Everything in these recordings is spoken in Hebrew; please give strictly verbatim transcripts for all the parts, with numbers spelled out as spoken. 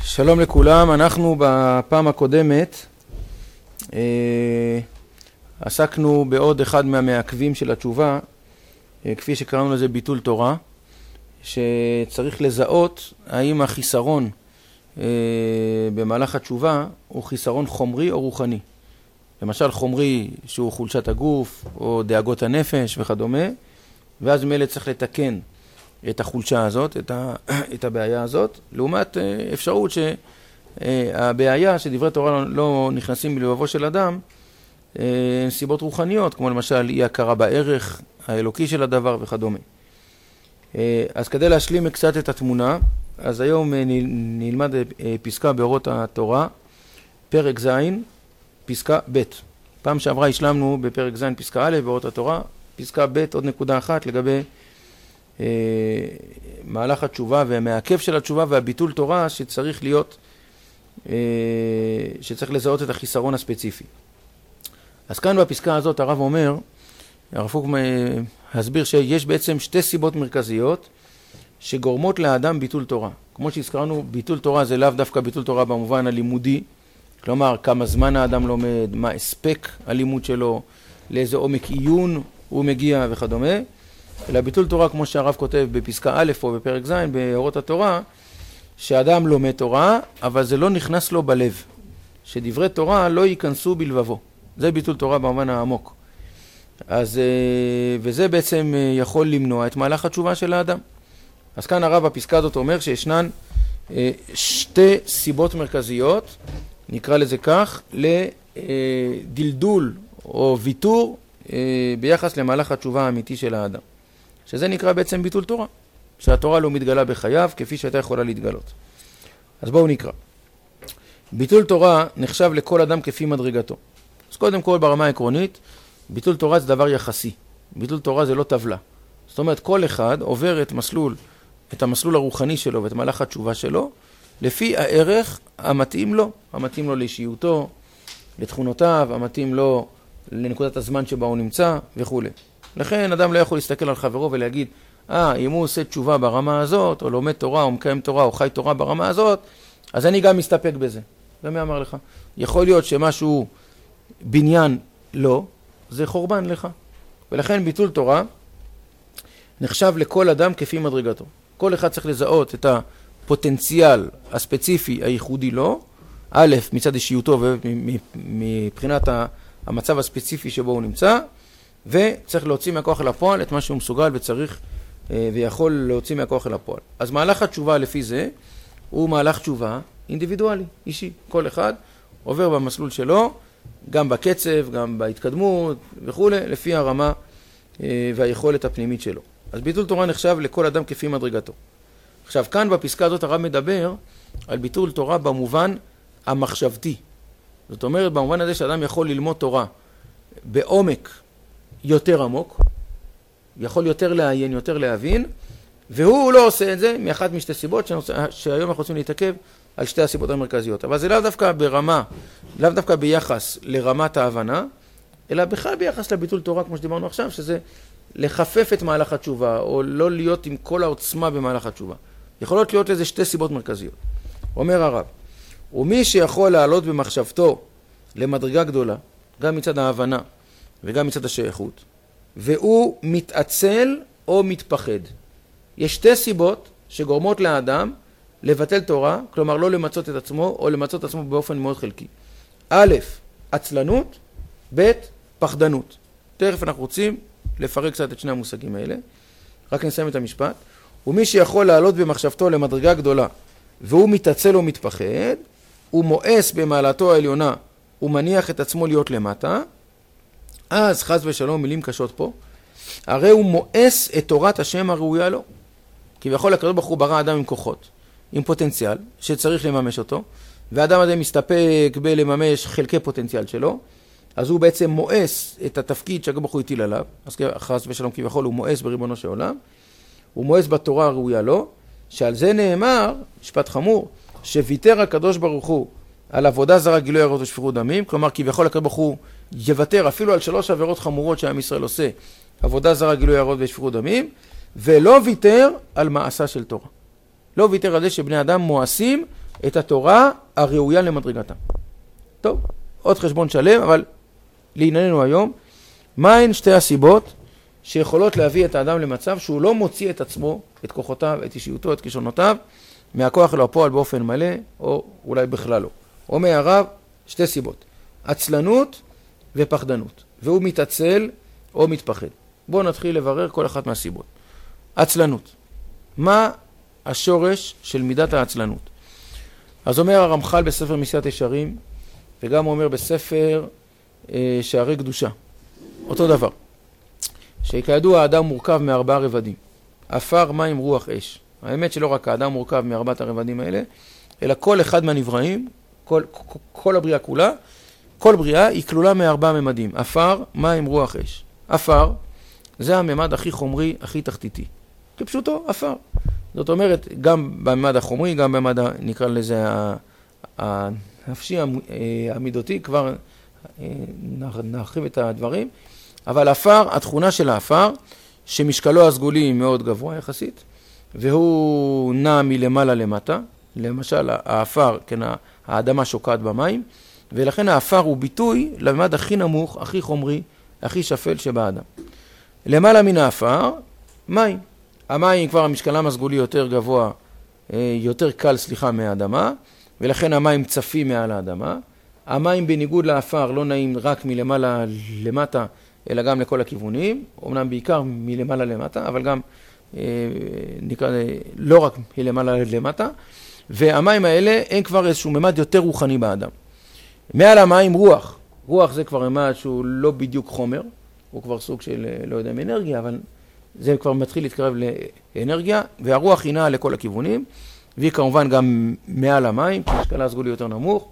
שלום לכולם, אנחנו בפעם הקודמת אה, עסקנו בעוד אחד מהמעכבים של התשובה, אה, כפי שקראנו לזה ביטול תורה, שצריך לזהות האם החיסרון אה, במהלך התשובה הוא חיסרון חומרי או רוחני. למשל חומרי שהוא חולשת הגוף או דאגות הנפש וכדומה, ואז ממילא צריך לתקן את החולשה הזאת, את, ה, את הבעיה הזאת, לעומת אפשרות שהבעיה שדברי תורה לא נכנסים בלבבו של אדם, סיבות רוחניות, כמו למשל אי הכרה בערך האלוקי של הדבר וכדומה. אז כדי להשלים קצת את התמונה, אז היום נלמד פסקה באורות התורה, פרק ז', פסקה ב'. פעם שעברה השלמנו בפרק ז' פסקה א' באורות התורה, פסקה ב' עוד נקודה אחת לגבי אה, מהלך התשובה והמעכב של התשובה והביטול תורה שצריך להיות, אה, שצריך לזהות את החיסרון הספציפי. אז כאן בפסקה הזאת הרב אומר, הרב פוק הסביר שיש בעצם שתי סיבות מרכזיות שגורמות לאדם ביטול תורה. כמו שהזכרנו, ביטול תורה זה לאו דווקא ביטול תורה במובן הלימודי, כלומר כמה זמן האדם לומד, מה הספק הלימוד שלו, לאיזה עומק עיון הוא מגיע וכדומה, אלא ביטול תורה כמו שהרב כותב בפסקה א' או בפרק ז' באורות התורה, שאדם לומד תורה אבל זה לא נכנס לו בלב, שדברי תורה לא ייכנסו בלבבו. זה ביטול תורה במובן העמוק. אז וזה בעצם יכול למנוע את מהלך התשובה של האדם. אז כאן הרב בפסקה הזאת אומר שישנן שתי סיבות מרכזיות, נקרא לזה כך, לדלדול או ויתור ביחס למהלך התשובה האמיתי של האדם. שזה נקרא בעצם ביטול תורה, שהתורה לא מתגלה בחייו כפי שהייתה יכולה להתגלות. אז בואו נקרא. ביטול תורה נחשב לכל אדם כפי מדרגתו. אז קודם כל ברמה העקרונית, ביטול תורה זה דבר יחסי. ביטול תורה זה לא טבלה. זאת אומרת, כל אחד עובר את מסלול, את המסלול הרוחני שלו ואת מהלך התשובה שלו, לפי הערך המתאים לו, המתאים לו לאישיותו, לתכונותיו, המתאים לו לנקודת הזמן שבה הוא נמצא וכו'. לכן אדם לא יכול להסתכל על חברו ולהגיד, אה, אם הוא עושה תשובה ברמה הזאת, או לומד תורה, או מקיים תורה, או חי תורה ברמה הזאת, אז אני גם מסתפק בזה. ומי אמר לך? יכול להיות שמשהו בניין לא, זה חורבן לך. ולכן ביטול תורה נחשב לכל אדם כפי מדרגתו. כל אחד צריך לזהות את הפוטנציאל הספציפי הייחודי לו, א', מצד אישיותו ומבחינת המצב הספציפי שבו הוא נמצא, וצריך להוציא מהכוח אל הפועל את מה שהוא מסוגל וצריך ויכול להוציא מהכוח אל הפועל. אז מהלך התשובה לפי זה הוא מהלך תשובה אינדיבידואלי, אישי. כל אחד עובר במסלול שלו, גם בקצב, גם בהתקדמות וכו', לפי הרמה והיכולת הפנימית שלו. אז ביטול תורה נחשב לכל אדם כפי מדרגתו. עכשיו, כאן בפסקה הזאת הרב מדבר על ביטול תורה במובן המחשבתי. זאת אומרת, במובן הזה שאדם יכול ללמוד תורה בעומק יותר עמוק, יכול יותר לעיין, יותר להבין, והוא לא עושה את זה מאחת משתי סיבות שנושא, שהיום אנחנו רוצים להתעכב על שתי הסיבות המרכזיות. אבל זה לאו דווקא ברמה, לאו דווקא ביחס לרמת ההבנה, אלא בכלל ביחס לביטול תורה, כמו שדיברנו עכשיו, שזה לחפף את מהלך התשובה, או לא להיות עם כל העוצמה במהלך התשובה. יכולות להיות לזה שתי סיבות מרכזיות. אומר הרב, ומי שיכול לעלות במחשבתו למדרגה גדולה, גם מצד ההבנה וגם מצד השייכות, והוא מתעצל או מתפחד. יש שתי סיבות שגורמות לאדם לבטל תורה, כלומר לא למצות את עצמו או למצות את עצמו באופן מאוד חלקי. א', עצלנות, ב', פחדנות. תכף אנחנו רוצים לפרק קצת את שני המושגים האלה. רק נסיים את המשפט. ומי שיכול לעלות במחשבתו למדרגה גדולה, והוא מתעצל או מתפחד, הוא מואס במעלתו העליונה, הוא מניח את עצמו להיות למטה, אז חס ושלום, מילים קשות פה, הרי הוא מואס את תורת השם הראויה לו. כי בכל הקדוש ברוך הוא ברא אדם עם כוחות, עם פוטנציאל שצריך לממש אותו, והאדם הזה מסתפק בלממש חלקי פוטנציאל שלו, אז הוא בעצם מואס את התפקיד שהקדוש ברוך הוא הטיל עליו, אז חס ושלום כביכול הוא מואס בריבונו של עולם, הוא מואס בתורה הראויה לו, שעל זה נאמר, משפט חמור, שוויתר הקדוש ברוך הוא על עבודה זרה, גילוי עריות ושפיכות דמים, כלומר כביכול הקדוש ברוך הוא יוותר אפילו על שלוש עבירות חמורות שעם ישראל עושה, עבודה זרה, גילוי עריות ושפיכות דמים, ולא ויתר על מעשה של תורה. לא ויתר על זה שבני אדם מואסים את התורה הראויה למדרגתה. טוב, עוד חשבון שלם, אבל לענייננו היום, מהן שתי הסיבות שיכולות להביא את האדם למצב שהוא לא מוציא את עצמו, את כוחותיו, את אישיותו, את כישרונותיו, מהכוח אל הפועל באופן מלא, או אולי בכלל לא. אומר הרב, שתי סיבות, עצלנות ופחדנות, והוא מתעצל או מתפחד. בואו נתחיל לברר כל אחת מהסיבות. עצלנות. מה השורש של מידת העצלנות? אז אומר הרמח"ל בספר מסיעת ישרים, וגם אומר בספר אה, שערי קדושה, אותו דבר, שכידוע האדם מורכב מארבעה רבדים, עפר, מים, רוח, אש. האמת שלא רק האדם מורכב מארבעת הרבדים האלה, אלא כל אחד מהנבראים, כל, כל, כל הבריאה כולה, כל בריאה היא כלולה מארבעה ממדים, עפר, מים, רוח, אש. עפר זה הממד הכי חומרי, הכי תחתיתי. כפשוטו, עפר. זאת אומרת, גם בממד החומרי, גם בממד, נקרא לזה, הנפשי, המידותי, כבר נרחיב את הדברים, אבל עפר, התכונה של העפר, שמשקלו הסגולי מאוד גבוה יחסית, והוא נע מלמעלה למטה, למשל העפר, כן, האדמה שוקעת במים, ולכן העפר הוא ביטוי לממד הכי נמוך, הכי חומרי, הכי שפל שבאדם. למעלה מן העפר, מים. המים כבר המשקלם הסגולי יותר גבוה, יותר קל, סליחה, מהאדמה, ולכן המים צפים מעל האדמה. המים בניגוד לעפר לא נעים רק מלמעלה למטה, אלא גם לכל הכיוונים, אומנם בעיקר מלמעלה למטה, אבל גם נקרא, לא רק מלמעלה למטה, והמים האלה הם כבר איזשהו ממד יותר רוחני באדם. מעל המים רוח. רוח זה כבר ממד שהוא לא בדיוק חומר, הוא כבר סוג של, לא יודע, אנרגיה, אבל זה כבר מתחיל להתקרב לאנרגיה, והרוח היא נעה לכל הכיוונים, והיא כמובן גם מעל המים, כי משקלה הסגולי יותר נמוך,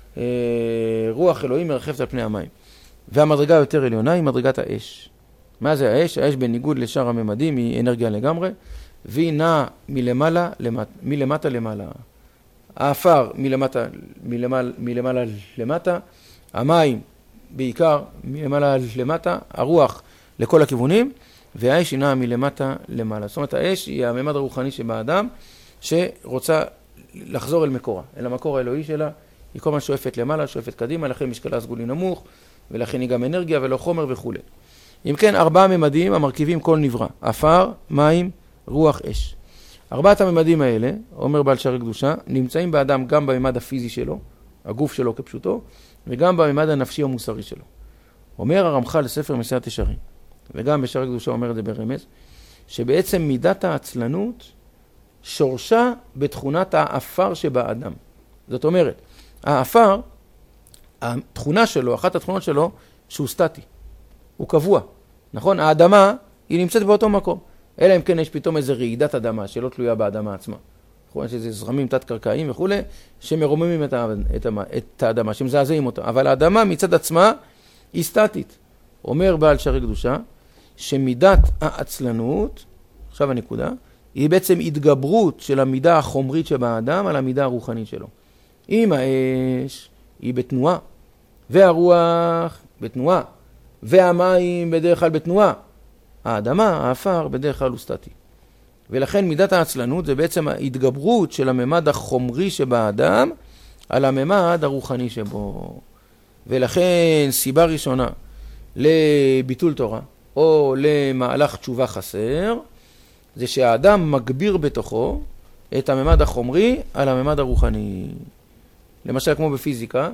רוח אלוהים מרחפת על פני המים. והמדרגה היותר עליונה היא מדרגת האש. מה זה האש? האש בניגוד לשאר הממדים היא אנרגיה לגמרי, והיא נעה מלמעלה למטה, מלמטה למעלה. העפר מלמטה, מלמעלה, מלמעלה למטה, המים בעיקר מלמעלה למטה, הרוח לכל הכיוונים, והאש היא נעה מלמטה למעלה. זאת אומרת, האש היא הממד הרוחני שבאדם, שרוצה לחזור אל מקורה, אל המקור האלוהי שלה, היא כל הזמן שואפת למעלה, שואפת קדימה, לכן משקלה הסגולי נמוך, ולכן היא גם אנרגיה ולא חומר וכו'. אם כן, ארבעה ממדים המרכיבים כל נברא, עפר, מים, רוח, אש. ארבעת הממדים האלה, אומר בעל שערי קדושה, נמצאים באדם גם בממד הפיזי שלו, הגוף שלו כפשוטו, וגם בממד הנפשי המוסרי שלו. אומר הרמח"ל לספר מסיעת ישרים, וגם בשערי קדושה אומר את זה ברמז, שבעצם מידת העצלנות שורשה בתכונת העפר שבאדם. זאת אומרת, העפר, התכונה שלו, אחת התכונות שלו, שהוא סטטי, הוא קבוע. נכון? האדמה היא נמצאת באותו מקום. אלא אם כן יש פתאום איזו רעידת אדמה שלא תלויה באדמה עצמה. נכון? יש איזה זרמים תת-קרקעיים וכו', שמרוממים את, את, את האדמה, שמזעזעים אותה. אבל האדמה מצד עצמה היא סטטית. אומר בעל שערי קדושה, שמידת העצלנות, עכשיו הנקודה, היא בעצם התגברות של המידה החומרית שבאדם על המידה הרוחנית שלו. אם האש היא בתנועה, והרוח בתנועה, והמים בדרך כלל בתנועה, האדמה, האפר, בדרך כלל הוא סטטי. ולכן מידת העצלנות זה בעצם ההתגברות של הממד החומרי שבאדם על הממד הרוחני שבו. ולכן סיבה ראשונה לביטול תורה או למהלך תשובה חסר, זה שהאדם מגביר בתוכו את הממד החומרי על הממד הרוחני. למשל כמו בפיזיקה,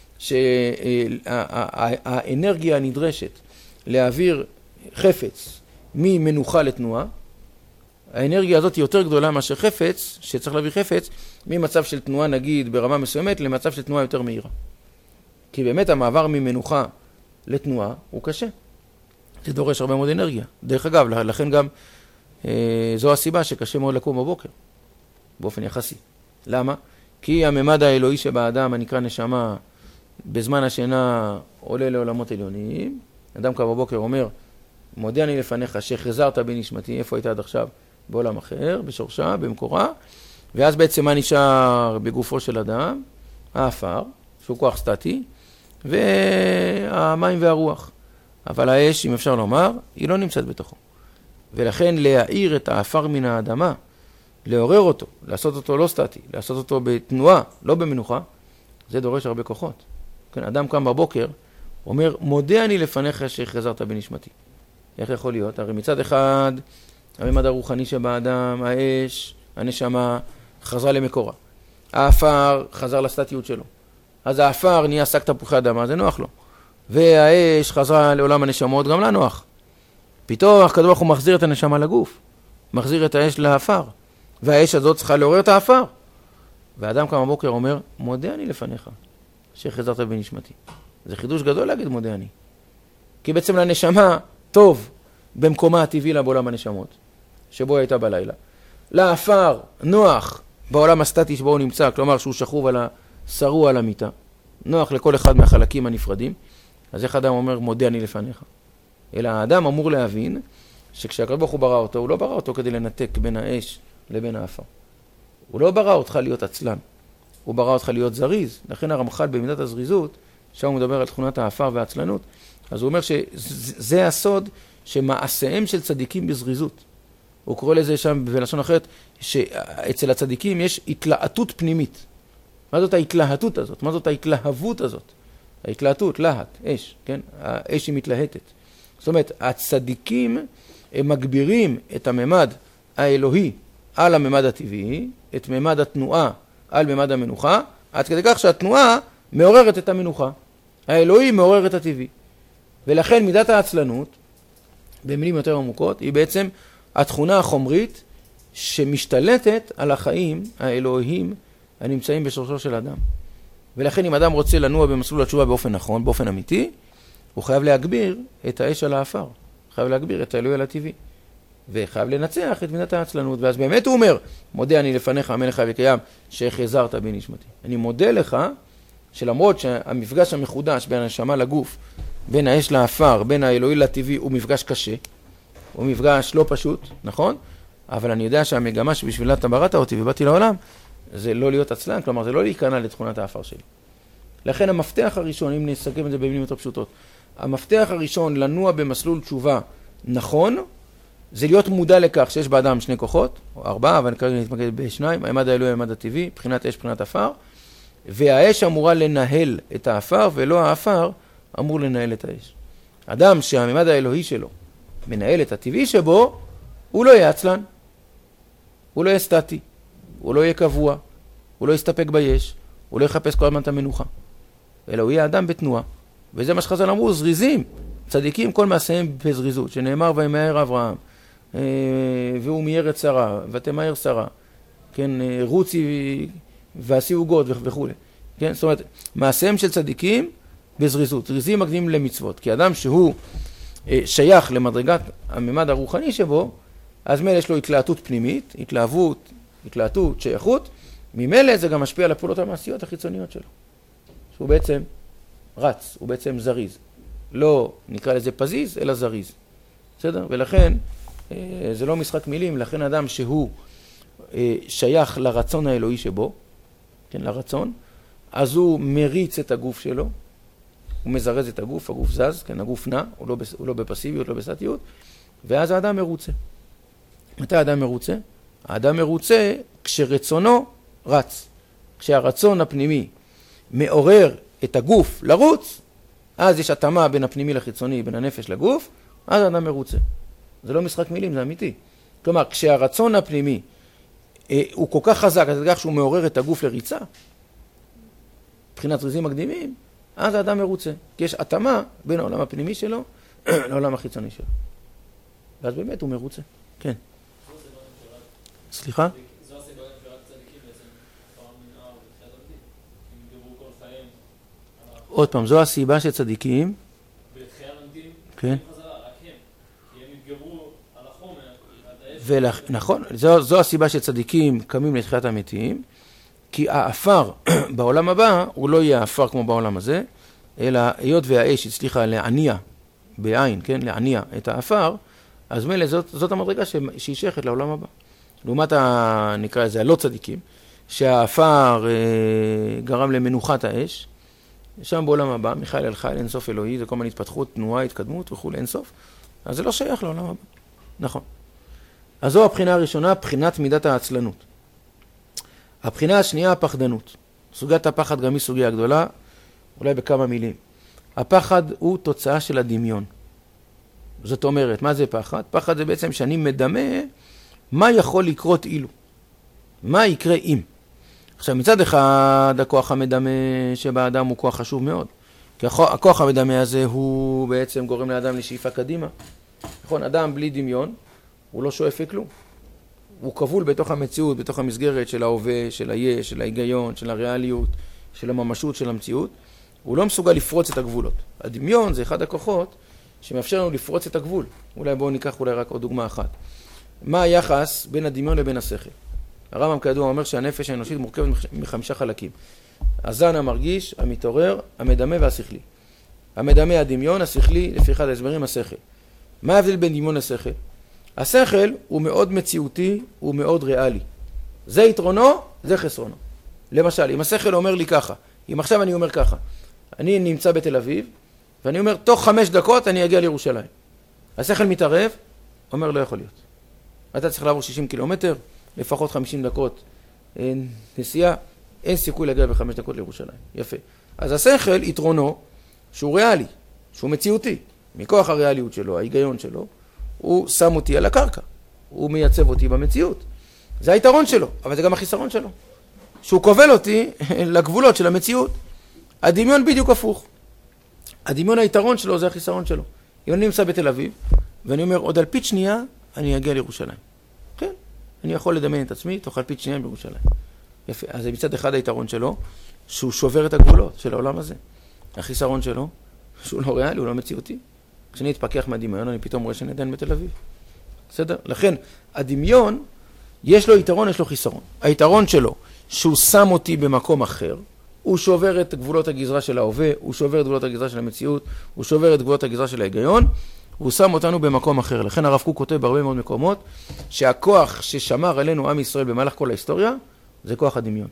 שהאנרגיה הנדרשת להעביר חפץ ממנוחה לתנועה, האנרגיה הזאת היא יותר גדולה מאשר חפץ, שצריך להעביר חפץ, ממצב של תנועה נגיד ברמה מסוימת למצב של תנועה יותר מהירה. כי באמת המעבר ממנוחה לתנועה הוא קשה. זה דורש הרבה מאוד אנרגיה. דרך אגב, לכן גם אה, זו הסיבה שקשה מאוד לקום בבוקר, באופן יחסי. למה? כי הממד האלוהי שבאדם, הנקרא נשמה, בזמן השינה עולה לעולמות עליונים. אדם קם בבוקר אומר, מודה אני לפניך שחזרת בי נשמתי, איפה היית עד עכשיו? בעולם אחר, בשורשה, במקורה. ואז בעצם מה נשאר בגופו של אדם? האפר, שהוא כוח סטטי, והמים והרוח. אבל האש, אם אפשר לומר, היא לא נמצאת בתוכו. ולכן להאיר את האפר מן האדמה, לעורר אותו, לעשות אותו לא סטטי, לעשות אותו בתנועה, לא במנוחה, זה דורש הרבה כוחות. כן, אדם קם בבוקר, אומר, מודה אני לפניך שהחזרת בנשמתי. איך יכול להיות? הרי מצד אחד, הממד הרוחני שבאדם, האש, הנשמה, חזרה למקורה. האפר חזר לסטטיות שלו. אז האפר נהיה שק תפוחי אדמה, זה נוח לו. והאש חזרה לעולם הנשמות, גם לה נוח. פתאום הקדוש ברוך הוא מחזיר את הנשמה לגוף, מחזיר את האש לאפר, והאש הזאת צריכה לעורר את האפר. והאדם קם בבוקר אומר, מודה אני לפניך שהחזרת בנשמתי. זה חידוש גדול להגיד מודה אני. כי בעצם לנשמה טוב במקומה הטבעי לה בעולם הנשמות, שבו הייתה בלילה. לאפר נוח בעולם הסטטי שבו הוא נמצא, כלומר שהוא שכוב על השרוע על המיטה. נוח לכל אחד מהחלקים הנפרדים. אז איך אדם אומר מודה אני לפניך? אלא האדם אמור להבין שכשהקדוש ברוך הוא ברא אותו, הוא לא ברא אותו כדי לנתק בין האש לבין האפר. הוא לא ברא אותך להיות עצלן, הוא ברא אותך להיות זריז. לכן הרמח"ל במידת הזריזות, שם הוא מדבר על תכונת האפר והעצלנות, אז הוא אומר שזה הסוד שמעשיהם של צדיקים בזריזות. הוא קורא לזה שם בלשון אחרת, שאצל הצדיקים יש התלהטות פנימית. מה זאת ההתלהטות הזאת? מה זאת ההתלהבות הזאת? ההתלהטות, להט, אש, כן? האש היא מתלהטת. זאת אומרת, הצדיקים הם מגבירים את הממד האלוהי על הממד הטבעי, את ממד התנועה על ממד המנוחה, עד כדי כך שהתנועה מעוררת את המנוחה. האלוהי מעורר את הטבעי. ולכן מידת העצלנות, במילים יותר עמוקות, היא בעצם התכונה החומרית שמשתלטת על החיים האלוהיים הנמצאים בשורשו של אדם. ולכן אם אדם רוצה לנוע במסלול התשובה באופן נכון, באופן אמיתי, הוא חייב להגביר את האש על האפר. חייב להגביר את האלוהי על הטבעי. וחייב לנצח את מידת העצלנות. ואז באמת הוא אומר, מודה אני לפניך המלך חי וקיים שהחזרת בי נשמתי. אני מודה לך שלמרות שהמפגש המחודש בין הנשמה לגוף, בין האש לאפר, בין האלוהי לטבעי, הוא מפגש קשה. הוא מפגש לא פשוט, נכון? אבל אני יודע שהמגמה שבשבילה אתה בראת אותי ובאתי לעולם, זה לא להיות עצלן, כלומר זה לא להיכנע לתכונת האפר שלי. לכן המפתח הראשון, אם נסכם את זה במילים יותר פשוטות, המפתח הראשון לנוע במסלול תשובה נכון, זה להיות מודע לכך שיש באדם שני כוחות, או ארבעה, אבל כרגע נתמקד בשניים, הממד האלוהי, הממד הטבעי, בחינת אש, בחינת אפר, והאש אמורה לנהל את האפר, ולא האפר אמור לנהל את האש. אדם שהממד האלוהי שלו מנהל את הטבעי שבו, הוא לא יהיה עצלן, הוא לא יהיה סטטי, הוא לא יהיה קבוע, הוא לא יסתפק ביש, הוא לא יחפש כל הזמן את המנוחה, אלא הוא יהיה אדם בתנועה. וזה מה שחז"ל אמרו, זריזים, צדיקים כל מעשיהם בזריזות, שנאמר וימהר אברהם, והוא מיהר את שרה, ותמהר שרה, כן, רוצי ועשי עוגות וכו'. כן, זאת אומרת, מעשיהם של צדיקים בזריזות, זריזים מקדימים למצוות, כי אדם שהוא שייך למדרגת הממד הרוחני שבו, אז מילא יש לו התלהטות פנימית, התלהבות, התלהטות, שייכות, ממילא זה גם משפיע על הפעולות המעשיות החיצוניות שלו. שהוא בעצם רץ, הוא בעצם זריז. לא נקרא לזה פזיז, אלא זריז. בסדר? ולכן, זה לא משחק מילים, לכן אדם שהוא שייך לרצון האלוהי שבו, כן, לרצון, אז הוא מריץ את הגוף שלו, הוא מזרז את הגוף, הגוף זז, כן, הגוף נע, הוא לא, הוא לא בפסיביות, לא בסטיות, ואז האדם מרוצה. מתי האדם מרוצה? האדם מרוצה כשרצונו רץ. כשהרצון הפנימי מעורר את הגוף לרוץ, אז יש התאמה בין הפנימי לחיצוני, בין הנפש לגוף, אז האדם מרוצה. זה לא משחק מילים, זה אמיתי. כלומר, כשהרצון הפנימי אה, הוא כל כך חזק, אז כך שהוא מעורר את הגוף לריצה, מבחינת זריזים מקדימים, אז האדם מרוצה. כי יש התאמה בין העולם הפנימי שלו לעולם החיצוני שלו. ואז באמת הוא מרוצה. כן. סליחה? זו הסיבה שרק צדיקים בעצם פעם מנהר בתחילת עבדים. הם דיברו כל חיים. עוד פעם, זו הסיבה שצדיקים. בתחיית עבדים, כן. חזרה, רק הם. כי הם התגברו על החומר, עד האש. נכון, זו, זו הסיבה שצדיקים קמים לתחיית המתים, כי האפר בעולם הבא הוא לא יהיה האפר כמו בעולם הזה, אלא היות והאש הצליחה להניע בעין, כן, להניע את האפר, אז מילא זאת, זאת המדרגה שהיא שייכת לעולם הבא. לעומת, ה, נקרא לזה, הלא צדיקים, שהאפר אה, גרם למנוחת האש, שם בעולם הבא, מיכאל אל חיל, אין סוף אלוהי, זה כל מיני התפתחות, תנועה, התקדמות וכו', אין סוף, אז זה לא שייך לעולם הבא. נכון. אז זו הבחינה הראשונה, בחינת מידת העצלנות. הבחינה השנייה, הפחדנות. סוגיית הפחד גם היא סוגיה גדולה, אולי בכמה מילים. הפחד הוא תוצאה של הדמיון. זאת אומרת, מה זה פחד? פחד זה בעצם שאני מדמה מה יכול לקרות אילו. מה יקרה אם. עכשיו, מצד אחד, הכוח המדמה שבאדם הוא כוח חשוב מאוד. כי הכוח המדמה הזה הוא בעצם גורם לאדם לשאיפה קדימה. נכון, אדם בלי דמיון, הוא לא שואף לכלום. הוא כבול בתוך המציאות, בתוך המסגרת של ההווה, של היש, של ההיגיון, של הריאליות, של הממשות, של המציאות. הוא לא מסוגל לפרוץ את הגבולות. הדמיון זה אחד הכוחות שמאפשר לנו לפרוץ את הגבול. אולי בואו ניקח אולי רק עוד דוגמה אחת. מה היחס בין הדמיון לבין השכל? הרמב"ם כידוע אומר שהנפש האנושית מורכבת מחמישה חלקים. הזן, המרגיש, המתעורר, המדמה והשכלי. המדמה, הדמיון, השכלי, לפי אחד ההסברים, השכל. מה ההבדל בין דמיון לשכל? השכל הוא מאוד מציאותי, הוא מאוד ריאלי. זה יתרונו, זה חסרונו. למשל, אם השכל אומר לי ככה, אם עכשיו אני אומר ככה, אני נמצא בתל אביב, ואני אומר, תוך חמש דקות אני אגיע לירושלים. השכל מתערב, אומר, לא יכול להיות. אתה צריך לעבור שישים קילומטר, לפחות חמישים דקות אין נסיעה, אין סיכוי להגיע בחמש דקות לירושלים. יפה. אז השכל, יתרונו, שהוא ריאלי, שהוא מציאותי, מכוח הריאליות שלו, ההיגיון שלו, הוא שם אותי על הקרקע, הוא מייצב אותי במציאות. זה היתרון שלו, אבל זה גם החיסרון שלו. שהוא כובל אותי לגבולות של המציאות. הדמיון בדיוק הפוך. הדמיון היתרון שלו זה החיסרון שלו. אם אני נמצא בתל אביב, ואני אומר, עוד אלפית שנייה, אני אגיע לירושלים. כן, אני יכול לדמיין את עצמי, תוך אלפית שנייה בירושלים. יפה, אז זה מצד אחד היתרון שלו, שהוא שובר את הגבולות של העולם הזה. החיסרון שלו, שהוא לא ריאלי, הוא לא מציאותי. כשאני אתפכח מהדמיון, אני פתאום רואה שאני עדיין בתל אביב. בסדר? לכן, הדמיון, יש לו יתרון, יש לו חיסרון. היתרון שלו, שהוא שם אותי במקום אחר, הוא שובר את גבולות הגזרה של ההווה, הוא שובר את גבולות הגזרה של המציאות, הוא שובר את גבולות הגזרה של ההיגיון, הוא שם אותנו במקום אחר. לכן הרב קוק כותב בהרבה מאוד מקומות, שהכוח ששמר עלינו עם ישראל במהלך כל ההיסטוריה, זה כוח הדמיון.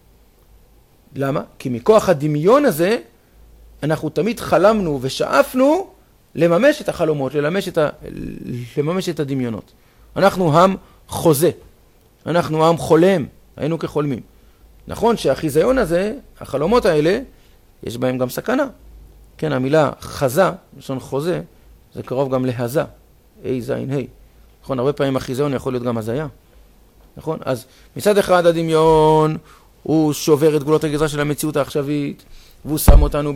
למה? כי מכוח הדמיון הזה, אנחנו תמיד חלמנו ושאפנו לממש את החלומות, לממש את, ה... לממש את הדמיונות. אנחנו עם חוזה, אנחנו עם חולם, היינו כחולמים. נכון שהחיזיון הזה, החלומות האלה, יש בהם גם סכנה. כן, המילה חזה, לשון חוזה, זה קרוב גם להזה, אי זין הי. נכון, הרבה פעמים החיזיון יכול להיות גם הזיה. נכון? אז מצד אחד הדמיון, הוא שובר את גבולות הגזרה של המציאות העכשווית, והוא שם אותנו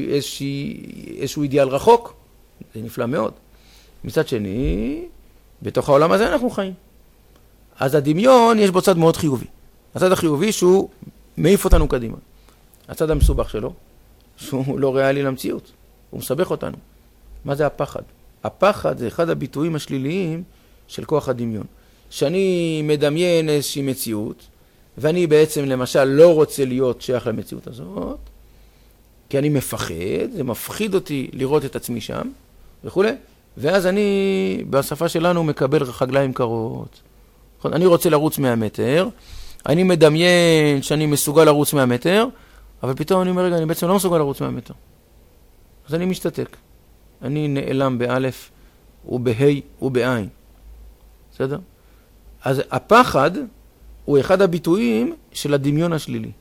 באיזשהו אידיאל רחוק. זה נפלא מאוד. מצד שני, בתוך העולם הזה אנחנו חיים. אז הדמיון יש בו צד מאוד חיובי. הצד החיובי שהוא מעיף אותנו קדימה. הצד המסובך שלו, שהוא לא ריאלי למציאות. הוא מסבך אותנו. מה זה הפחד? הפחד זה אחד הביטויים השליליים של כוח הדמיון. שאני מדמיין איזושהי מציאות, ואני בעצם למשל לא רוצה להיות שייך למציאות הזאת, כי אני מפחד, זה מפחיד אותי לראות את עצמי שם, וכו'. ואז אני, בשפה שלנו, מקבל רגליים קרות. אני רוצה לרוץ מאה מטר, אני מדמיין שאני מסוגל לרוץ מאה מטר, אבל פתאום אני אומר, רגע, אני בעצם לא מסוגל לרוץ מאה מטר. אז אני משתתק. אני נעלם באלף, ובהי, ובעין. בסדר? אז הפחד הוא אחד הביטויים של הדמיון השלילי.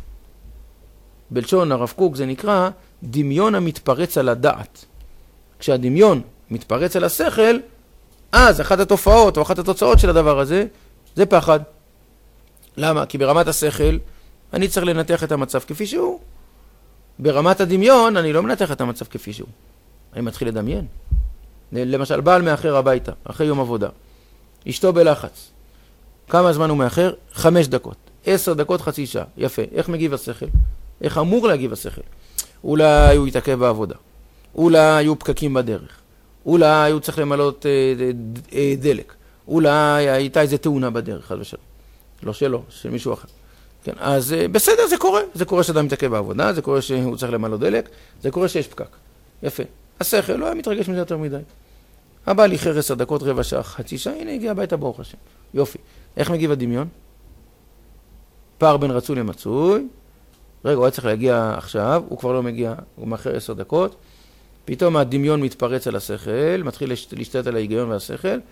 בלשון הרב קוק זה נקרא דמיון המתפרץ על הדעת. כשהדמיון מתפרץ על השכל, אז אחת התופעות או אחת התוצאות של הדבר הזה, זה פחד. למה? כי ברמת השכל אני צריך לנתח את המצב כפי שהוא. ברמת הדמיון אני לא מנתח את המצב כפי שהוא. אני מתחיל לדמיין. למשל, בעל מאחר הביתה, אחרי יום עבודה. אשתו בלחץ. כמה זמן הוא מאחר? חמש דקות. עשר דקות, חצי שעה. יפה. איך מגיב השכל? איך אמור להגיב השכל? אולי הוא יתעכב בעבודה. אולי היו פקקים בדרך. אולי הוא צריך למלות אה, אה, דלק. אולי הייתה איזו תאונה בדרך. לא שלו, של מישהו אחר. כן, אז אה, בסדר, זה קורה. זה קורה שאדם מתעכב בעבודה, זה קורה שהוא צריך למלות דלק, זה קורה שיש פקק. יפה. השכל לא היה מתרגש מזה יותר מדי. הבא לי חר עשר דקות, רבע שעה, חצי שעה, הנה הגיע הביתה ברוך השם. יופי. איך מגיב הדמיון? פער בין רצוי למצוי. רגע, הוא היה צריך להגיע עכשיו, הוא כבר לא מגיע, הוא מאחר עשר דקות. פתאום הדמיון מתפרץ על השכל, מתחיל להשתלט על ההיגיון והשכל,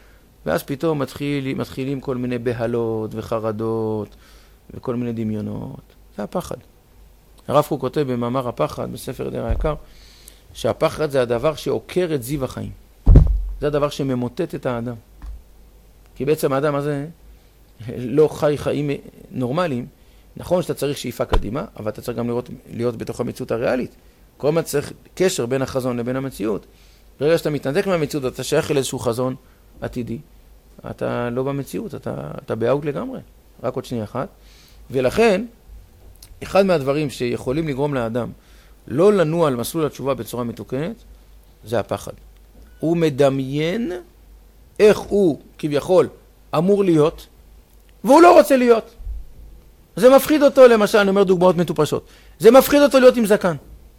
ואז פתאום מתחיל, מתחילים כל מיני בהלות וחרדות וכל מיני דמיונות. זה הפחד. הרב קוק כותב במאמר הפחד, בספר דר היקר, שהפחד זה הדבר שעוקר את זיו החיים. זה הדבר שממוטט את האדם. כי בעצם האדם הזה לא חי חיים נורמליים. נכון שאתה צריך שאיפה קדימה, אבל אתה צריך גם לראות, להיות בתוך המציאות הריאלית. כל הזמן צריך קשר בין החזון לבין המציאות. ברגע שאתה מתנתק מהמציאות, אתה שייך אל איזשהו חזון עתידי. אתה לא במציאות, אתה, אתה באאוט לגמרי. רק עוד שנייה אחת. ולכן, אחד מהדברים שיכולים לגרום לאדם לא לנוע על מסלול התשובה בצורה מתוקנת, זה הפחד. הוא מדמיין איך הוא כביכול אמור להיות, והוא לא רוצה להיות. זה מפחיד אותו, למשל, אני אומר דוגמאות מטופשות, זה מפחיד אותו להיות עם זקן.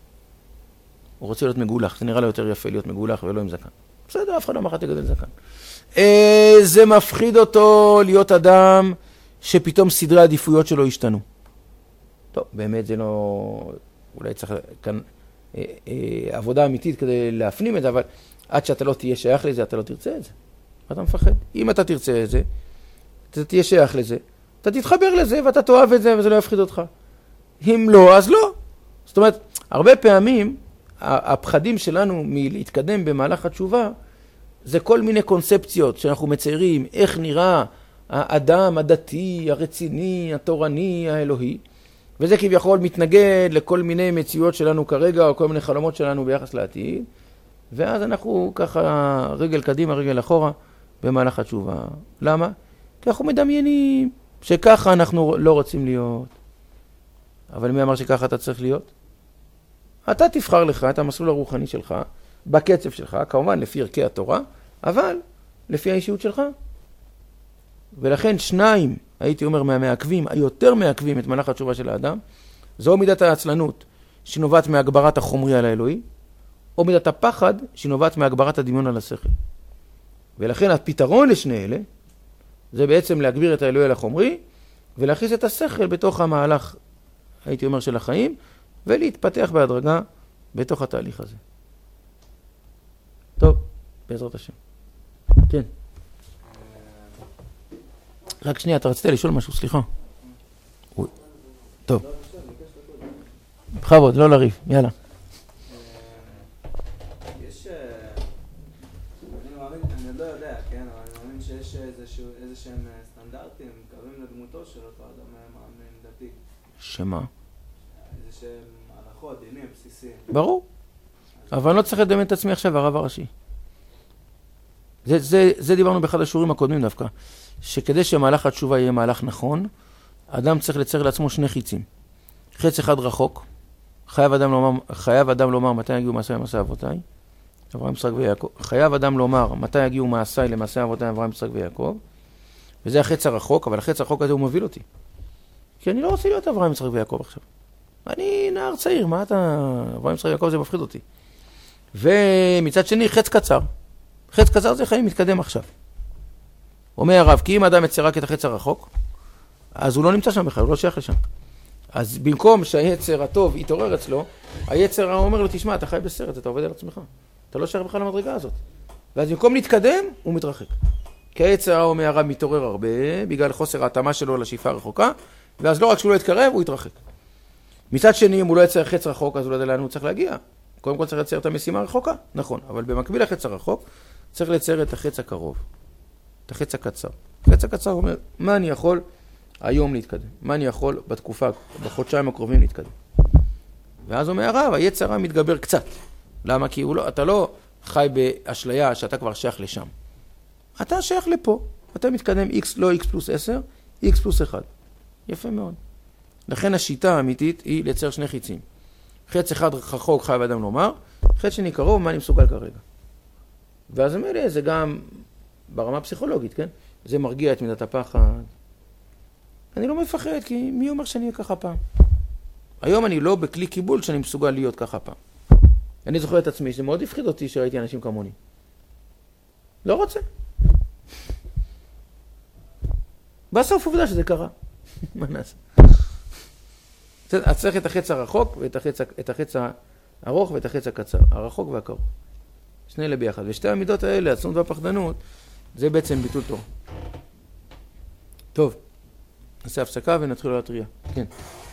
הוא רוצה להיות מגולח, זה נראה לו יותר יפה להיות מגולח ולא עם זקן. בסדר, אף אחד לא אמר לך תגדל זקן. אה, זה מפחיד אותו להיות אדם שפתאום סדרי העדיפויות שלו השתנו. טוב, באמת זה לא... אולי צריך כאן אה, אה, עבודה אמיתית כדי להפנים את זה, אבל עד שאתה לא תהיה שייך לזה, אתה לא תרצה את זה. אתה מפחד. אם אתה תרצה את זה, אתה תהיה שייך לזה, אתה תתחבר לזה ואתה תאהב את זה וזה לא יפחיד אותך. אם לא, אז לא. זאת אומרת, הרבה פעמים הפחדים שלנו מלהתקדם במהלך התשובה, זה כל מיני קונספציות שאנחנו מציירים, איך נראה האדם הדתי, הרציני, התורני, האלוהי, וזה כביכול מתנגד לכל מיני מציאות שלנו כרגע, או כל מיני חלומות שלנו ביחס לעתיד, ואז אנחנו ככה רגל קדימה, רגל אחורה, במהלך התשובה. למה? כי אנחנו מדמיינים שככה אנחנו לא רוצים להיות. אבל מי אמר שככה אתה צריך להיות? אתה תבחר לך את המסלול הרוחני שלך, בקצב שלך, כמובן לפי ערכי התורה, אבל לפי האישיות שלך. ולכן שניים, הייתי אומר, מהמעכבים, היותר מעכבים את מהלך התשובה של האדם, זו מידת העצלנות שנובעת מהגברת החומרי על האלוהי, או מידת הפחד שנובעת מהגברת הדמיון על השכל. ולכן הפתרון לשני אלה, זה בעצם להגביר את האלוהי על החומרי, ולהכניס את השכל בתוך המהלך, הייתי אומר, של החיים, ולהתפתח בהדרגה בתוך התהליך הזה. טוב, בעזרת השם. כן. רק שנייה, אתה רצית לשאול משהו, סליחה. טוב. בכבוד, לא לריב, יאללה. יש, אני מאמין, אני לא יודע, כן, אבל אני מאמין שיש איזה שהם סטנדרטים, קווים לדמותו של אותו אדם מאמין דתי. שמה? איזה שהם הלכות, דינים, בסיסיים. ברור. אבל אני לא צריך לדמיין את עצמי עכשיו, הרב הראשי. זה, זה, זה דיברנו באחד השיעורים הקודמים דווקא, שכדי שמהלך התשובה יהיה מהלך נכון, אדם צריך לצייר לעצמו שני חיצים. חץ אחד רחוק, חייב אדם לומר, חייב אדם לומר מתי יגיעו מעשיי למעשה אבותיי, אברהם, יצחק ויעקב. חייב אדם לומר מתי יגיעו מעשיי למעשה אבותיי, אברהם, יצחק ויעקב. וזה החץ הרחוק, אבל החץ הרחוק הזה הוא מוביל אותי. כי אני לא רוצה להיות אברהם, יצחק ויעקב עכשיו. אני נער צעיר, מה אתה... אברהם, יצחק ויעקב זה מפחיד אותי. ומצד שני, חץ קצר. חץ קצר זה חיים מתקדם עכשיו. אומר הרב, כי אם האדם יצר רק את החץ הרחוק, אז הוא לא נמצא שם בכלל, הוא לא שייך לשם. אז במקום שהיצר הטוב יתעורר אצלו, היצר אומר לו, תשמע, אתה חי בסרט, אתה עובד על עצמך. אתה לא שייך בכלל למדרגה הזאת. ואז במקום להתקדם, הוא מתרחק. כי היצר אומר הרב מתעורר הרבה, בגלל חוסר ההתאמה שלו לשאיפה הרחוקה, ואז לא רק שהוא לא יתקרב, הוא יתרחק. מצד שני, אם הוא לא יצר חץ רחוק, אז הוא לא יודע לאן הוא צריך להגיע. קודם כל צריך לצייר את המשימה הרחוקה, נכון, אבל במקביל לחץ הרחוק, צריך לצייר את החץ הקרוב, את החץ הקצר. החץ הקצר אומר, מה אני יכול היום להתקדם? מה אני יכול בתקופה, בחודשיים הקרובים להתקדם? ואז אומר הרב, היצר הרע מתגבר קצת. למה? כי לא, אתה לא חי באשליה שאתה כבר שייך לשם. אתה שייך לפה. אתה מתקדם X, לא X פלוס עשר, X פלוס אחד. יפה מאוד. לכן השיטה האמיתית היא לצייר שני חיצים. חץ אחד רחוק חייב אדם לומר, חץ שני קרוב, מה אני מסוגל כרגע? ואז אומר, זה גם ברמה הפסיכולוגית, כן? זה מרגיע את מידת הפחד. אני לא מפחד, כי מי אומר שאני אהיה ככה פעם? היום אני לא בכלי קיבול שאני מסוגל להיות ככה פעם. אני זוכר את עצמי, שזה מאוד הפחיד אותי שראיתי אנשים כמוני. לא רוצה. בסוף עובדה שזה קרה. מה נעשה? אז צריך את החץ הרחוק ואת החץ, את החץ הארוך ואת החץ הקצר. הרחוק והקרוב. שני אלה ביחד. ושתי המידות האלה, עצנות והפחדנות, זה בעצם ביטול תורה. טוב, נעשה הפסקה ונתחיל להתריע. כן.